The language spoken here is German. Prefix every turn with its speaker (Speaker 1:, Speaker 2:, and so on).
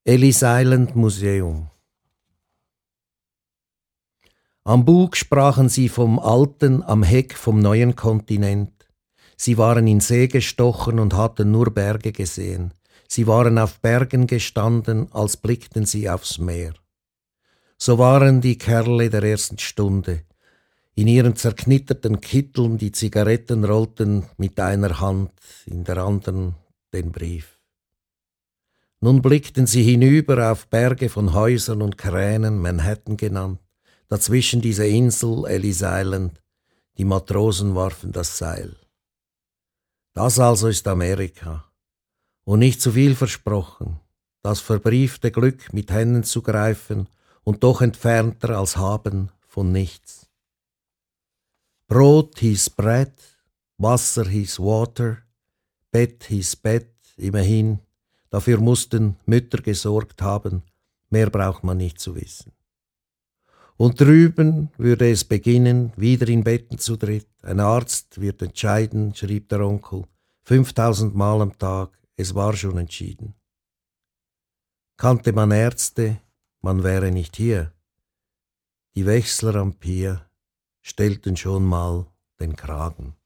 Speaker 1: Ellis Island Museum. Am Bug sprachen sie vom alten, am Heck vom neuen Kontinent. Sie waren in See gestochen und hatten nur Berge gesehen. Sie waren auf Bergen gestanden, als blickten sie aufs Meer. So waren die Kerle der ersten Stunde. In ihren zerknitterten Kitteln die Zigaretten rollten mit einer Hand, in der anderen den Brief. Nun blickten sie hinüber auf Berge von Häusern und Kränen, Manhattan genannt, dazwischen diese Insel Ellis Island, die Matrosen warfen das Seil. Das also ist Amerika. Und nicht zu viel versprochen, das verbriefte Glück mit Händen zu greifen und doch entfernter als Haben von nichts. Brot hieß Bread, Wasser hieß Water, Bett hieß Bett, immerhin. Dafür mussten Mütter gesorgt haben, mehr braucht man nicht zu wissen. Und drüben würde es beginnen, wieder in Betten zu dritt. Ein Arzt wird entscheiden, schrieb der Onkel, 5000 Mal am Tag, es war schon entschieden. Kannte man Ärzte, man wäre nicht hier. Die Wechsler am Pier stellten schon mal den Kragen.